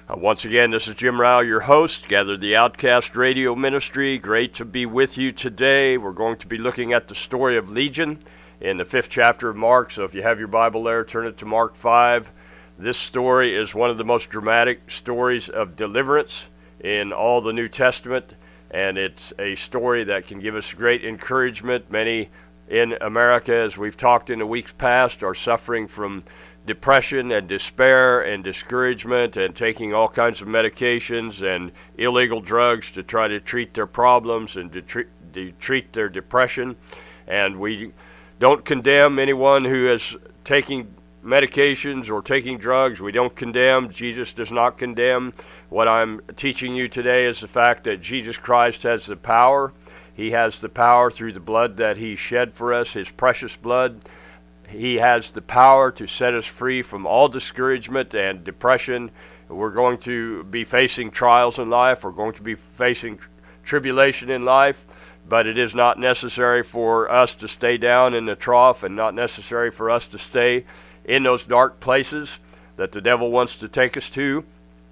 Once again, this is Jim Rao, your host, Gather the Outcast Radio Ministry. Great to be with you today. We're going to be looking at the story of Legion in the 5th chapter of Mark. So if you have your Bible there, turn it to Mark 5. This story is one of the most dramatic stories of deliverance in all the New Testament, and it's a story that can give us great encouragement. Many in America, as we've talked in the weeks past, are suffering from depression and despair and discouragement and taking all kinds of medications and illegal drugs to try to treat their problems and to treat their depression. And we don't condemn anyone who is taking medications or taking drugs. We don't condemn. Jesus does not condemn. What I'm teaching you today is the fact that Jesus Christ has the power. He has the power through the blood that He shed for us, His precious blood. He has the power to set us free from all discouragement and depression. We're going to be facing trials in life. We're going to be facing tribulation in life, but it is not necessary for us to stay down in the trough and not necessary for us to stay in those dark places that the devil wants to take us to.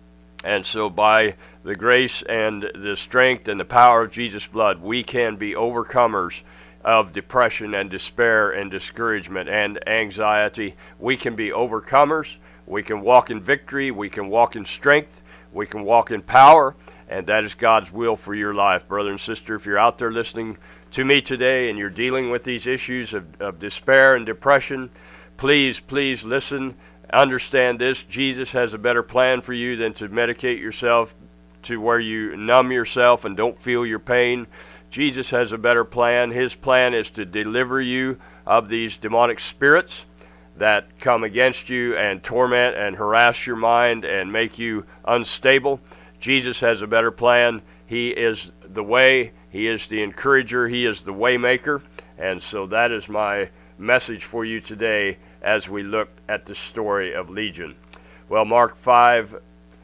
And so by the grace and the strength and the power of Jesus' blood, we can be overcomers of depression and despair and discouragement and anxiety. We can be overcomers. We can walk in victory. We can walk in strength. We can walk in power. And that is God's will for your life. Brother and sister, if you're out there listening to me today and you're dealing with these issues of despair and depression, please listen. Understand this. Jesus has a better plan for you than to medicate yourself to where you numb yourself and don't feel your pain. Jesus has a better plan. His plan is to deliver you of these demonic spirits that come against you and torment and harass your mind and make you unstable. Jesus has a better plan. He is the way. He is the encourager. He is the way maker. And so that is my message for you today as we look at the story of Legion. Well, Mark 5,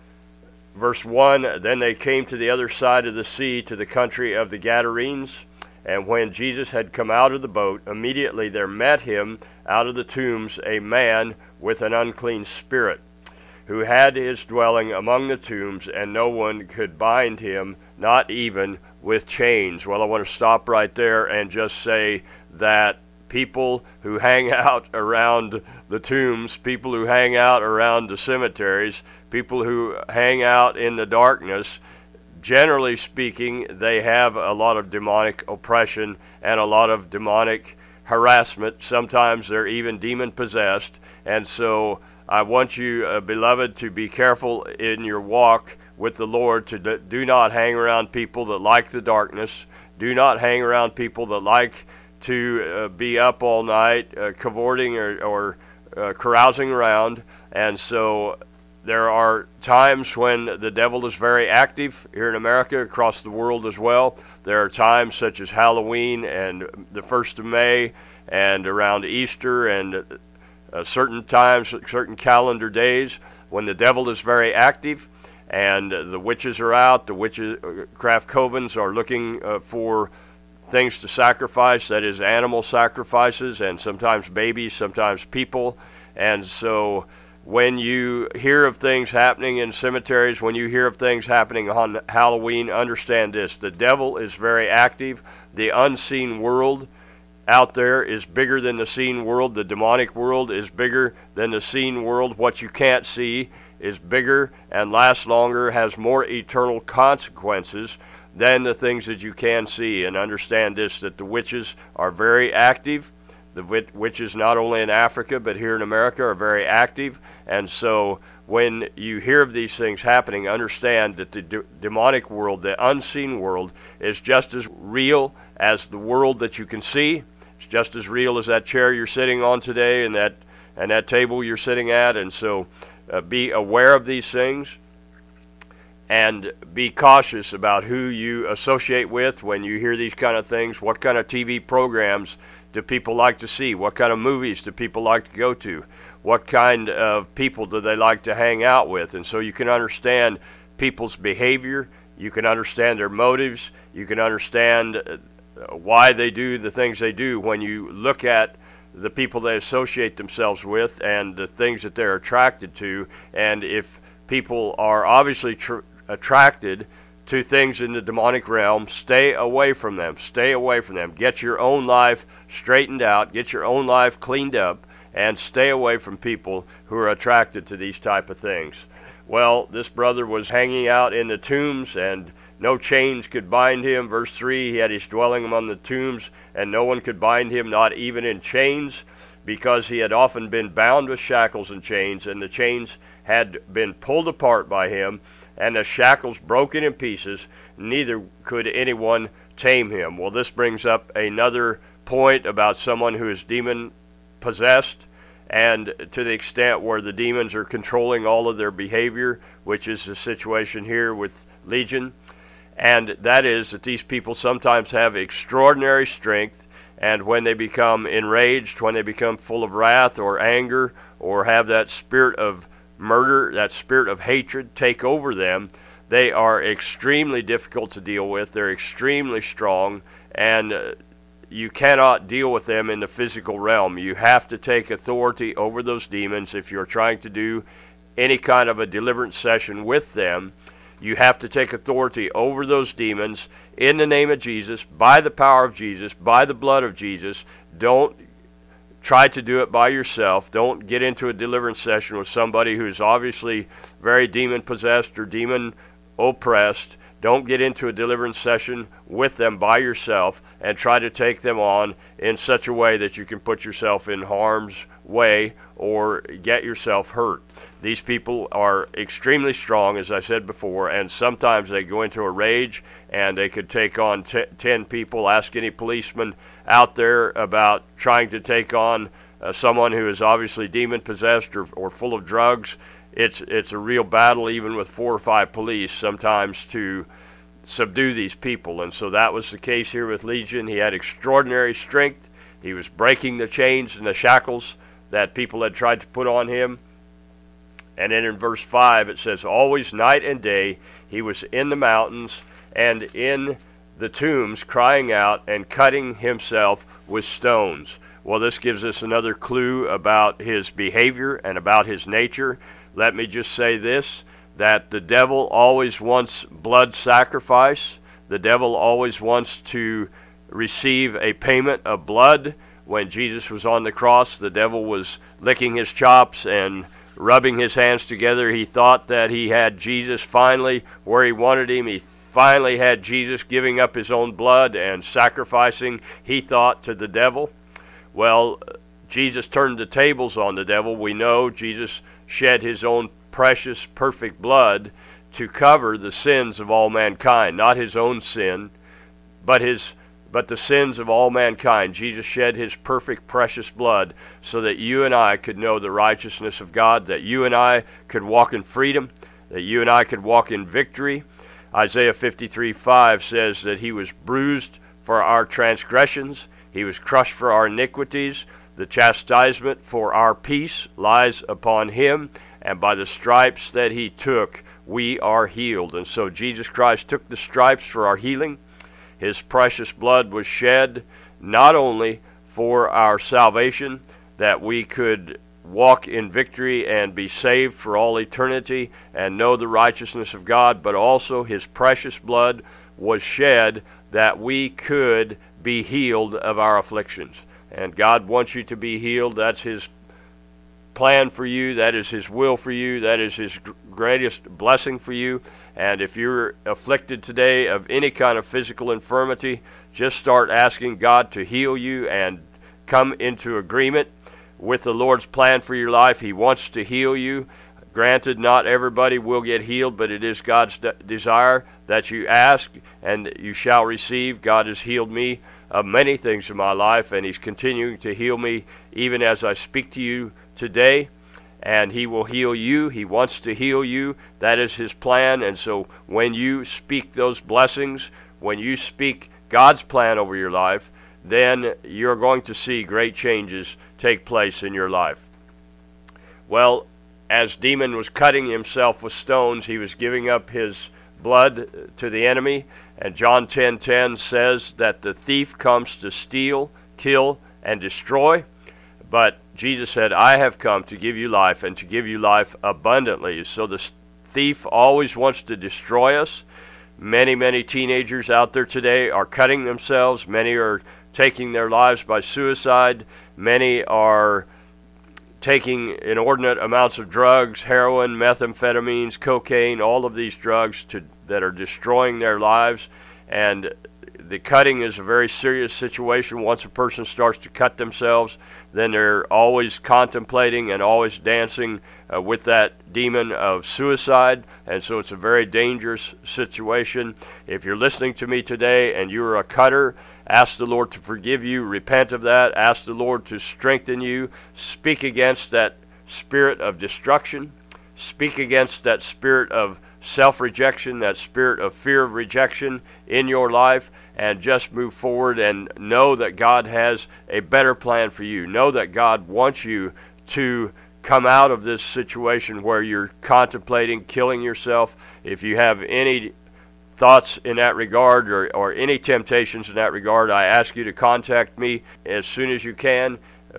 Verse 1, Then they came to the other side of the sea, to the country of the Gadarenes. And when Jesus had come out of the boat, immediately there met him out of the tombs a man with an unclean spirit, who had his dwelling among the tombs, and no one could bind him, not even with chains. Well, I want to stop right there and just say that people who hang out around the tombs, people who hang out around the cemeteries, people who hang out in the darkness, generally speaking, they have a lot of demonic oppression and a lot of demonic harassment. Sometimes they're even demon-possessed. And so I want you, beloved, to be careful in your walk with the Lord, to do not hang around people that like the darkness. Do not hang around people that like to be up all night, cavorting or carousing around. And so there are times when the devil is very active here in America, across the world as well. There are times such as Halloween and the 1st of May and around Easter and certain times, certain calendar days when the devil is very active and the witches are out. The witchcraft covens are looking for things to sacrifice, that is animal sacrifices, and sometimes babies, sometimes people. And so when you hear of things happening in cemeteries, when you hear of things happening on Halloween, understand this: the devil is very active. The unseen world out there is bigger than the seen world. The demonic world is bigger than the seen world. What you can't see is bigger and lasts longer, has more eternal consequences than the things that you can see. And understand this, that the witches are very active. The witches not only in Africa but here in America are very active. And so when you hear of these things happening, understand that the demonic world, the unseen world, is just as real as the world that you can see. It's just as real as that chair you're sitting on today and that table you're sitting at. And so be aware of these things. And be cautious about who you associate with when you hear these kind of things. What kind of TV programs do people like to see? What kind of movies do people like to go to? What kind of people do they like to hang out with? And so you can understand people's behavior. You can understand their motives. You can understand why they do the things they do when you look at the people they associate themselves with and the things that they're attracted to. And if people are obviously attracted to things in the demonic realm. Stay away from them. Stay away from them. Get your own life straightened out. Get your own life cleaned up. And stay away from people who are attracted to these type of things. Well, this brother was hanging out in the tombs, and no chains could bind him. Verse 3, he had his dwelling among the tombs, and no one could bind him, not even in chains, because he had often been bound with shackles and chains, and the chains had been pulled apart by him, and the shackles broken in pieces. Neither could anyone tame him. Well, this brings up another point about someone who is demon-possessed, and to the extent where the demons are controlling all of their behavior, which is the situation here with Legion. And that is that these people sometimes have extraordinary strength, and when they become enraged, when they become full of wrath or anger, or have that spirit of murder, that spirit of hatred take over them, they are extremely difficult to deal with. They're extremely strong, and you cannot deal with them in the physical realm. You have to take authority over those demons if you're trying to do any kind of a deliverance session with them. You have to take authority over those demons in the name of Jesus, by the power of Jesus, by the blood of Jesus. Don't try to do it by yourself. Don't get into a deliverance session with somebody who's obviously very demon-possessed or demon-oppressed. Don't get into a deliverance session with them by yourself and try to take them on in such a way that you can put yourself in harm's way or get yourself hurt. These people are extremely strong, as I said before, and sometimes they go into a rage and they could take on 10 people. Ask any policeman out there about trying to take on someone who is obviously demon-possessed or full of drugs. It's a real battle, even with 4 or 5 police, sometimes to subdue these people. And so that was the case here with Legion. He had extraordinary strength. He was breaking the chains and the shackles that people had tried to put on him. And then in verse 5 it says, always night and day he was in the mountains and in the tombs, crying out and cutting himself with stones. Well, this gives us another clue about his behavior and about his nature. Let me just say this, that the devil always wants blood sacrifice. The devil always wants to receive a payment of blood. When Jesus was on the cross, the devil was licking his chops and rubbing his hands together. He thought that he had Jesus finally where he wanted him. He finally had Jesus giving up his own blood and sacrificing, he thought, to the devil. Well, Jesus turned the tables on the devil. We know Jesus shed his own precious, perfect blood to cover the sins of all mankind. Not his own sin, but the sins of all mankind. Jesus shed his perfect, precious blood so that you and I could know the righteousness of God, that you and I could walk in freedom, that you and I could walk in victory. Isaiah 53:5 says that he was bruised for our transgressions, he was crushed for our iniquities. The chastisement for our peace lies upon him, and by the stripes that he took, we are healed. And so Jesus Christ took the stripes for our healing. His precious blood was shed not only for our salvation, that we could walk in victory and be saved for all eternity and know the righteousness of God, but also his precious blood was shed that we could be healed of our afflictions. And God wants you to be healed. That's his plan for you. That is his will for you. That is his greatest blessing for you. And if you're afflicted today of any kind of physical infirmity, just start asking God to heal you and come into agreement with the Lord's plan for your life. He wants to heal you. Granted, not everybody will get healed, but it is God's desire that you ask and you shall receive. God has healed me of many things in my life, and he's continuing to heal me even as I speak to you today. And he will heal you. He wants to heal you. That is his plan. And so when you speak those blessings, when you speak God's plan over your life, then you're going to see great changes take place in your life. Well, as Demon was cutting himself with stones, he was giving up his blood to the enemy. And John 10:10 says that the thief comes to steal, kill, and destroy. But Jesus said, I have come to give you life and to give you life abundantly. So the thief always wants to destroy us. Many, many teenagers out there today are cutting themselves. Many are taking their lives by suicide. Many are taking inordinate amounts of drugs, heroin, methamphetamines, cocaine, all of these drugs that are destroying their lives. And the cutting is a very serious situation. Once a person starts to cut themselves, then they're always contemplating and always dancing with that demon of suicide. And so it's a very dangerous situation. If you're listening to me today and you're a cutter, ask the Lord to forgive you. Repent of that. Ask the Lord to strengthen you. Speak against that spirit of destruction. Speak against that spirit of self-rejection, that spirit of fear of rejection in your life, and just move forward and know that God has a better plan for you. Know that God wants you to come out of this situation where you're contemplating killing yourself. If you have any thoughts in that regard or any temptations in that regard, I ask you to contact me as soon as you can,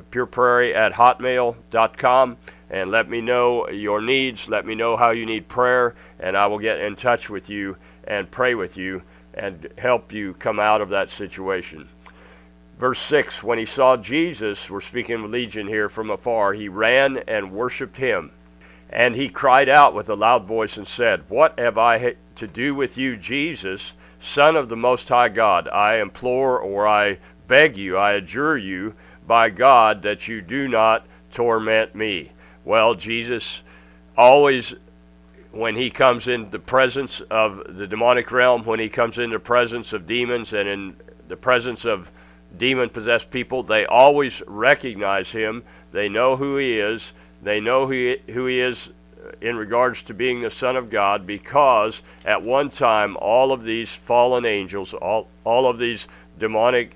pureprairie@hotmail.com, and let me know your needs. Let me know how you need prayer, and I will get in touch with you and pray with you and help you come out of that situation. Verse 6, when he saw Jesus, we're speaking of Legion here, from afar, he ran and worshipped him. And he cried out with a loud voice and said, "What have I to do with you, Jesus, Son of the Most High God? I implore, or I beg you, I adjure you, by God, that you do not torment me." Well, Jesus always, when he comes in the presence of the demonic realm, when he comes in the presence of demons and in the presence of demon-possessed people, they always recognize him. They know who he is. They know who he is in regards to being the Son of God, because at one time all of these fallen angels, all of these demonic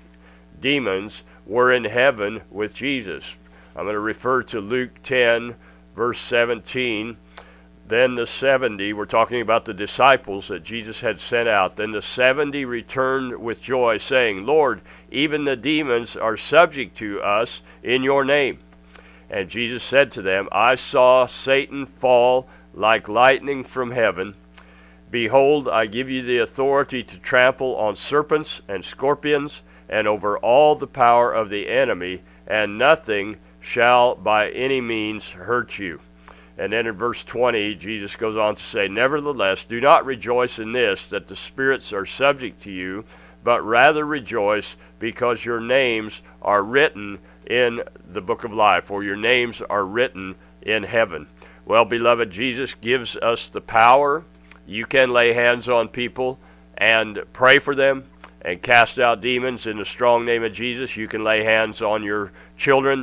demons were in heaven with Jesus. I'm going to refer to Luke 10, verse 17. Then the 70, we're talking about the disciples that Jesus had sent out. Then the 70 returned with joy, saying, "Lord, even the demons are subject to us in your name." And Jesus said to them, "I saw Satan fall like lightning from heaven. Behold, I give you the authority to trample on serpents and scorpions, and over all the power of the enemy, and nothing shall by any means hurt you." And then in verse 20, Jesus goes on to say, "Nevertheless, do not rejoice in this, that the spirits are subject to you, but rather rejoice because your names are written in the book of life," or your names are written in heaven. Well, beloved, Jesus gives us the power. You can lay hands on people and pray for them and cast out demons in the strong name of Jesus. You can lay hands on your children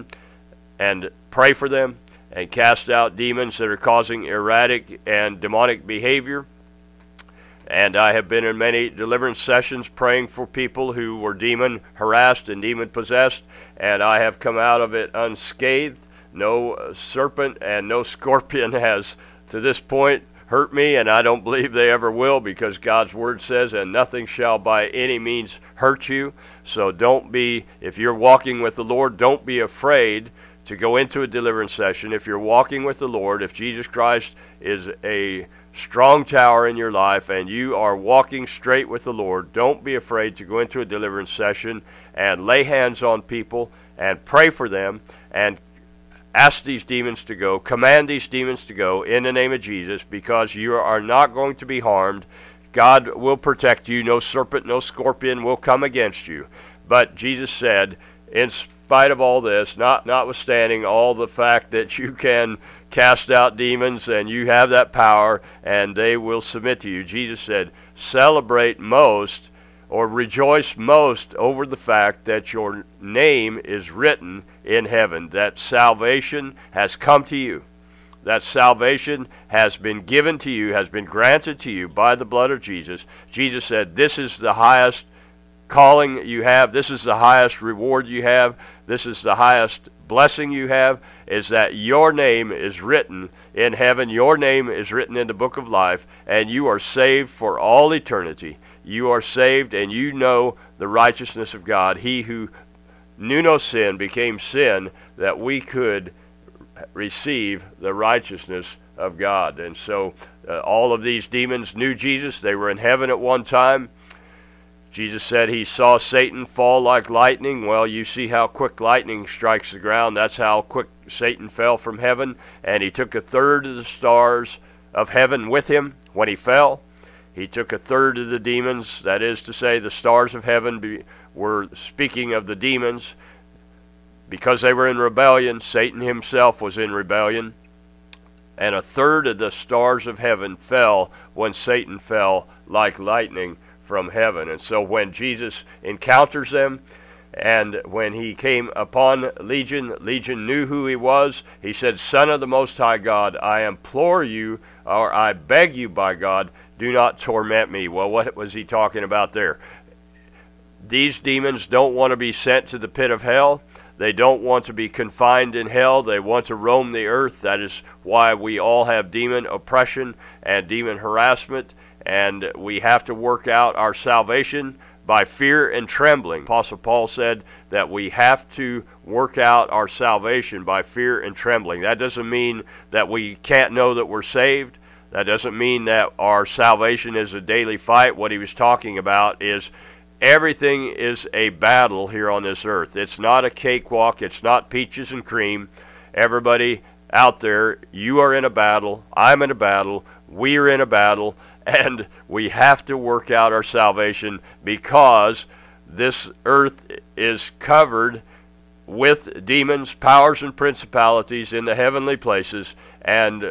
and pray for them and cast out demons that are causing erratic and demonic behavior. And I have been in many deliverance sessions praying for people who were demon harassed and demon possessed, and I have come out of it unscathed. No serpent and no scorpion has to this point hurt me, and I don't believe they ever will, because God's word says, "And nothing shall by any means hurt you." So don't be, if you're walking with the Lord, don't be afraid to go into a deliverance session. If you're walking with the Lord, if Jesus Christ is a strong tower in your life and you are walking straight with the Lord, don't be afraid to go into a deliverance session and lay hands on people and pray for them and ask these demons to go, command these demons to go in the name of Jesus, because you are not going to be harmed. God will protect you. No serpent, no scorpion will come against you. But Jesus said, in spite of all this, notwithstanding all the fact that you can cast out demons and you have that power and they will submit to you, Jesus said, celebrate most or rejoice most over the fact that your name is written in heaven, that salvation has come to you, that salvation has been given to you, has been granted to you by the blood of Jesus. Jesus said, this is the highest calling you have, this is the highest reward you have, this is the highest blessing you have, is that your name is written in heaven, your name is written in the book of life, and you are saved for all eternity. You are saved and you know the righteousness of God. He who knew no sin became sin that we could receive the righteousness of God. And so all of these demons knew Jesus. They were in heaven at one time. Jesus said he saw Satan fall like lightning. Well, you see how quick lightning strikes the ground. That's how quick Satan fell from heaven. And he took a third of the stars of heaven with him when he fell. He took a third of the demons. That is to say, the stars of heaven were speaking of the demons. Because they were in rebellion, Satan himself was in rebellion. And a third of the stars of heaven fell when Satan fell like lightning from heaven. And so when Jesus encounters them, and when he came upon Legion, Legion knew who he was. He said, "Son of the Most High God, I implore you, or I beg you by God, do not torment me." Well, what was he talking about there? These demons don't want to be sent to the pit of hell. They don't want to be confined in hell. They want to roam the earth. That is why we all have demon oppression and demon harassment. And we have to work out our salvation by fear and trembling. Apostle Paul said that we have to work out our salvation by fear and trembling. That doesn't mean that we can't know that we're saved. That doesn't mean that our salvation is a daily fight. What he was talking about is everything is a battle here on this earth. It's not a cakewalk. It's not peaches and cream. Everybody out there, you are in a battle. I'm in a battle. We are in a battle. And we have to work out our salvation because this earth is covered with demons, powers, and principalities in the heavenly places, and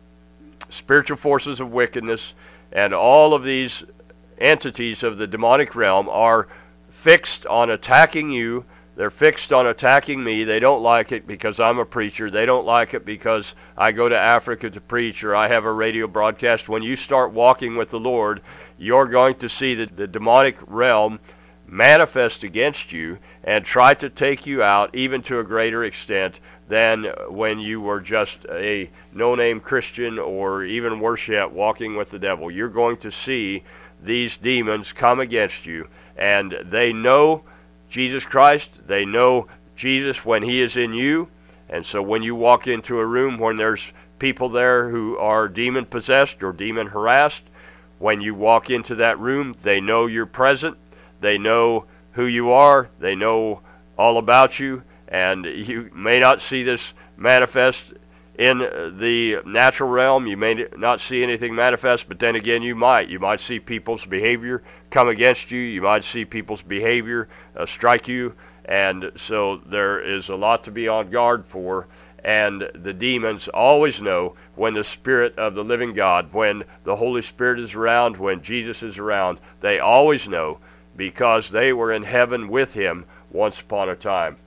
spiritual forces of wickedness, and all of these entities of the demonic realm are fixed on attacking you. They're fixed on attacking me. They don't like it because I'm a preacher. They don't like it because I go to Africa to preach or I have a radio broadcast. When you start walking with the Lord, you're going to see the demonic realm manifest against you and try to take you out even to a greater extent than when you were just a no-name Christian, or even worse yet, walking with the devil. You're going to see these demons come against you, and they know Jesus Christ. They know Jesus when he is in you. And so when you walk into a room when there's people there who are demon possessed or demon harassed, when you walk into that room, they know you're present. They know who you are. They know all about you. And you may not see this manifest in the natural realm. You may not see anything manifest, but then again you might. You might see people's behavior come against you. You might see people's behavior strike you. And so there is a lot to be on guard for. And the demons always know when the Spirit of the living God, when the Holy Spirit is around, when Jesus is around, they always know because they were in heaven with him once upon a time.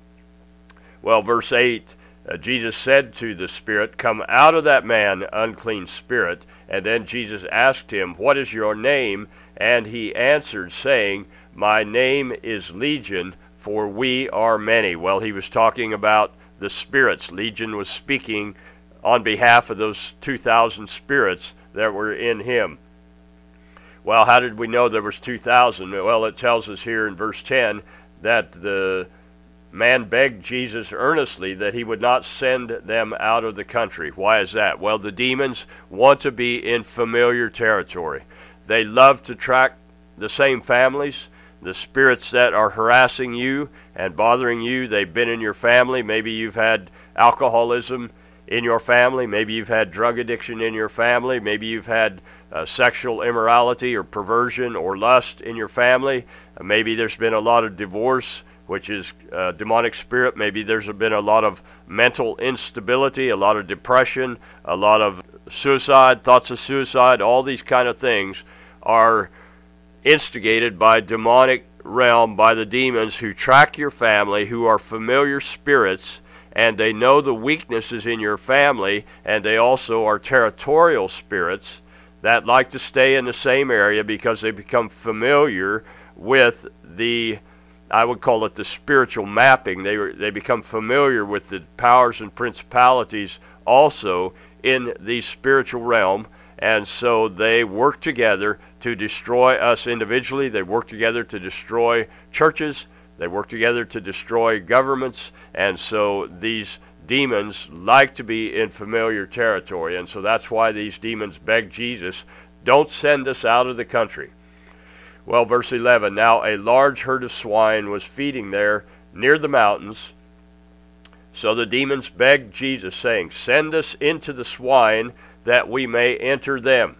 Well, verse 8, Jesus said to the spirit, "Come out of that man, unclean spirit." And then Jesus asked him, "What is your name?" And he answered, saying, "My name is Legion, for we are many." Well, he was talking about the spirits. Legion was speaking on behalf of those 2,000 spirits that were in him. Well, how did we know there was 2,000? Well, it tells us here in verse 10 that the man begged Jesus earnestly that he would not send them out of the country. Why is that? Well, the demons want to be in familiar territory. They love to track the same families. The spirits that are harassing you and bothering you, they've been in your family. Maybe you've had alcoholism in your family. Maybe you've had drug addiction in your family. Maybe you've had sexual immorality or perversion or lust in your family. Maybe there's been a lot of divorce, which is a demonic spirit. Maybe there's been a lot of mental instability, a lot of depression, a lot of suicide, thoughts of suicide. All these kind of things are instigated by demonic realm, by the demons who track your family, who are familiar spirits, and they know the weaknesses in your family, and they also are territorial spirits that like to stay in the same area because they become familiar with the, I would call it the spiritual mapping. They become familiar with the powers and principalities also in the spiritual realm, and so they work together to destroy us individually. They work together to destroy churches. They work together to destroy governments. And so these demons like to be in familiar territory, and so that's why these demons begged Jesus, don't send us out of the country. Well, verse 11, now a large herd of swine was feeding there near the mountains. So the demons begged Jesus, saying, send us into the swine that we may enter them.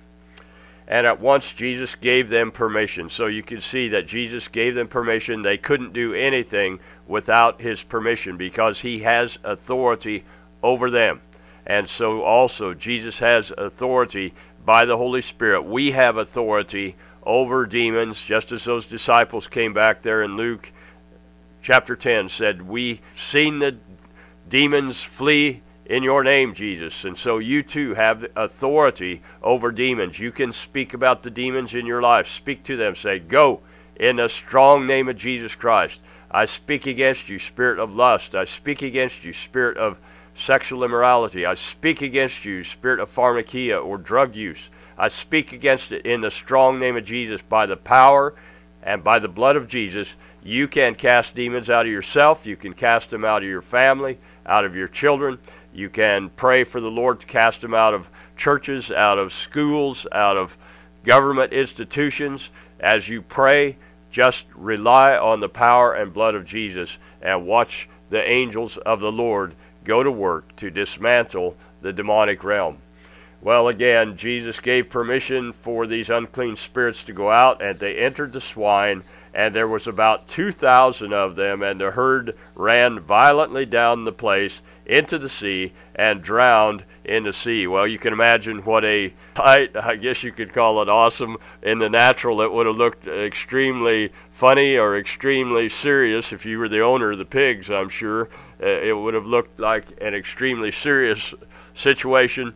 And at once Jesus gave them permission. So you can see that Jesus gave them permission. They couldn't do anything without his permission because he has authority over them. And so also Jesus has authority by the Holy Spirit. We have authority over demons, just as those disciples came back there in Luke chapter 10, said, we've seen the demons flee in your name, Jesus. And so you too have authority over demons. You can speak about the demons in your life. Speak to them. Say, go in the strong name of Jesus Christ. I speak against you, spirit of lust. I speak against you, spirit of sexual immorality. I speak against you, spirit of pharmakia or drug use. I speak against it in the strong name of Jesus. By the power and by the blood of Jesus, you can cast demons out of yourself. You can cast them out of your family, out of your children. You can pray for the Lord to cast them out of churches, out of schools, out of government institutions. As you pray, just rely on the power and blood of Jesus and watch the angels of the Lord go to work to dismantle the demonic realm. Well, again, Jesus gave permission for these unclean spirits to go out, and they entered the swine, and there was about 2,000 of them, and the herd ran violently down the place into the sea and drowned in the sea. Well, you can imagine what a sight, I guess you could call it awesome. In the natural, it would have looked extremely funny or extremely serious. If you were the owner of the pigs, I'm sure it would have looked like an extremely serious situation.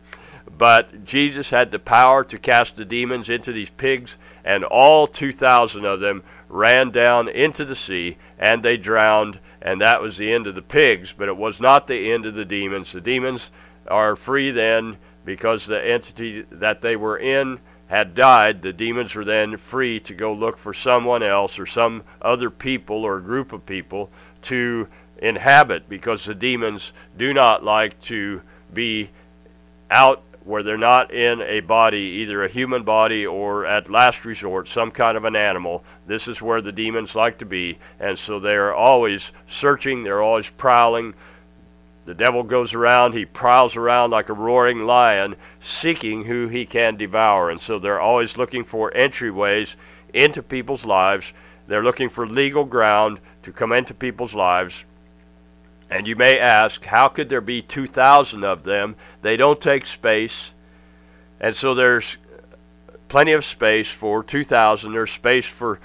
But Jesus had the power to cast the demons into these pigs, and all 2,000 of them ran down into the sea, and they drowned, and that was the end of the pigs, but it was not the end of the demons. The demons are free then because the entity that they were in had died. The demons were then free to go look for someone else or some other people or group of people to inhabit, because the demons do not like to be out where they're not in a body, either a human body or at last resort some kind of an animal. This is where the demons like to be, and so they're always searching, they're always prowling. The devil goes around, he prowls around like a roaring lion, seeking who he can devour, and so they're always looking for entryways into people's lives. They're looking for legal ground to come into people's lives. And you may ask, how could there be 2,000 of them? They don't take space. And so there's plenty of space for 2,000. There's space for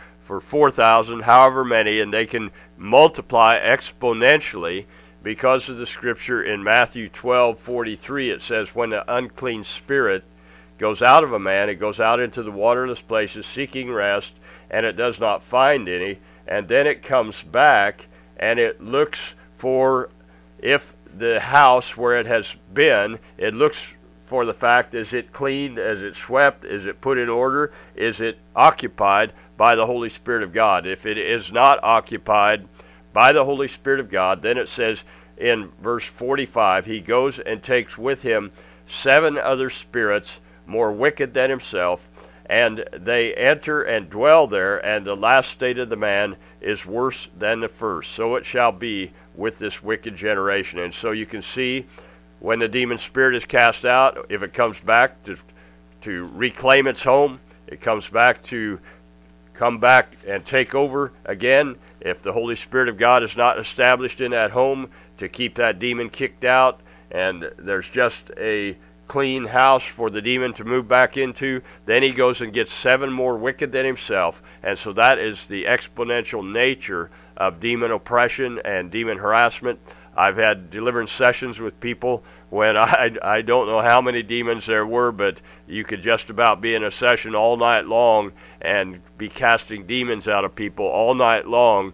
4,000, however many, and they can multiply exponentially because of the scripture in Matthew 12:43. It says, when the unclean spirit goes out of a man, it goes out into the waterless places seeking rest, and it does not find any. And then it comes back, and it looks for, if the house where it has been, it looks for the fact, is it cleaned, is it swept, is it put in order, is it occupied by the Holy Spirit of God. If it is not occupied by the Holy Spirit of God, then it says in verse 45, he goes and takes with him 7 other spirits more wicked than himself, and they enter and dwell there, and the last state of the man is worse than the first. So it shall be with this wicked generation. And so you can see, when the demon spirit is cast out, if it comes back to reclaim its home, it comes back to come back and take over again. If the Holy Spirit of God is not established in that home to keep that demon kicked out, and there's just a clean house for the demon to move back into, then he goes and gets 7 more wicked than himself. And so that is the exponential nature of demon oppression and demon harassment. I've had deliverance sessions with people when I don't know how many demons there were, but you could just about be in a session all night long and be casting demons out of people all night long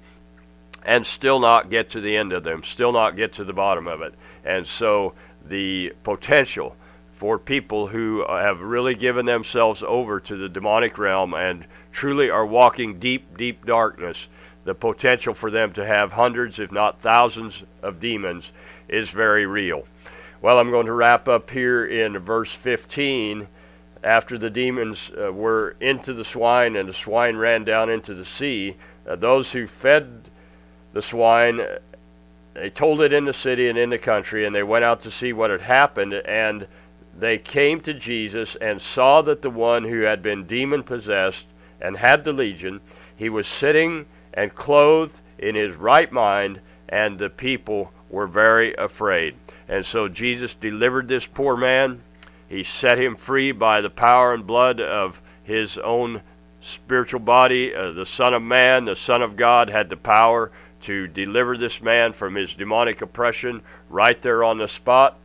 and still not get to the end of them, still not get to the bottom of it. And so the potential for people who have really given themselves over to the demonic realm and truly are walking deep, deep darkness, the potential for them to have hundreds, if not thousands, of demons is very real. Well, I'm going to wrap up here in verse 15. After the demons were into the swine and the swine ran down into the sea, those who fed the swine, they told it in the city and in the country, and they went out to see what had happened, and they came to Jesus and saw that the one who had been demon-possessed and had the legion, he was sitting and clothed in his right mind, and the people were very afraid. And so Jesus delivered this poor man. He set him free by the power and blood of his own spiritual body. The Son of Man, the Son of God, had the power to deliver this man from his demonic oppression right there on the spot.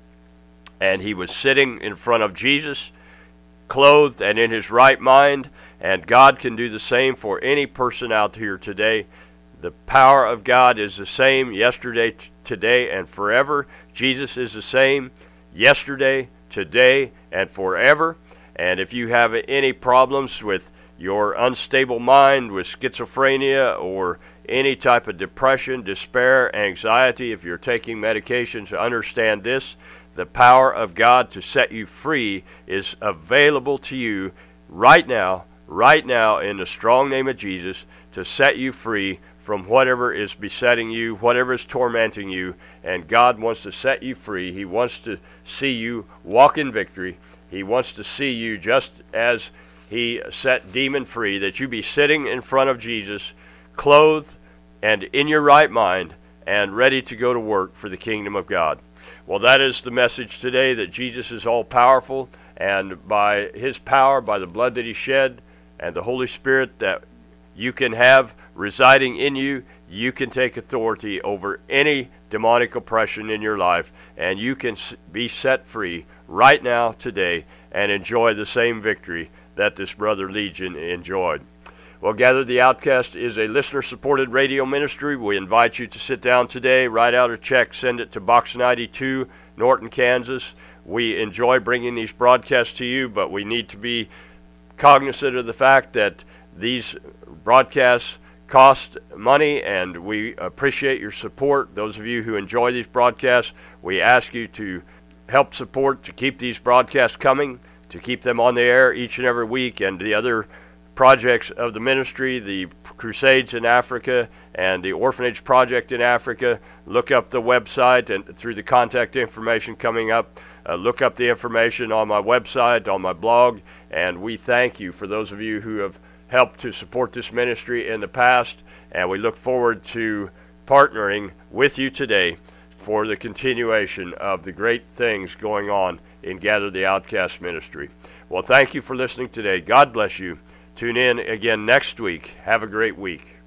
And he was sitting in front of Jesus, clothed and in his right mind. And God can do the same for any person out here today. The power of God is the same yesterday, today, and forever. Jesus is the same yesterday, today, and forever. And if you have any problems with your unstable mind, with schizophrenia, or any type of depression, despair, anxiety, if you're taking medications, understand this: the power of God to set you free is available to you right now in the strong name of Jesus, to set you free from whatever is besetting you, whatever is tormenting you. And God wants to set you free. He wants to see you walk in victory. He wants to see you just as he set demon free, that you be sitting in front of Jesus, clothed and in your right mind, and ready to go to work for the kingdom of God. Well, that is the message today, that Jesus is all-powerful, and by his power, by the blood that he shed, and the Holy Spirit that you can have residing in you, you can take authority over any demonic oppression in your life, and you can be set free right now, today, and enjoy the same victory that this brother Legion enjoyed. Well, Gather the Outcast is a listener-supported radio ministry. We invite you to sit down today, write out a check, send it to Box 92, Norton, Kansas. We enjoy bringing these broadcasts to you, but we need to be cognizant of the fact that these broadcasts cost money, and we appreciate your support. Those of you who enjoy these broadcasts, we ask you to help support, to keep these broadcasts coming, to keep them on the air each and every week, and the other projects of the ministry, the Crusades in Africa and the Orphanage Project in Africa. Look up the website, and through the contact information coming up, look up the information on my website, on my blog, and we thank you for those of you who have helped to support this ministry in the past, and we look forward to partnering with you today for the continuation of the great things going on in Gather the Outcast ministry. Well, thank you for listening today. God bless you. Tune in again next week. Have a great week.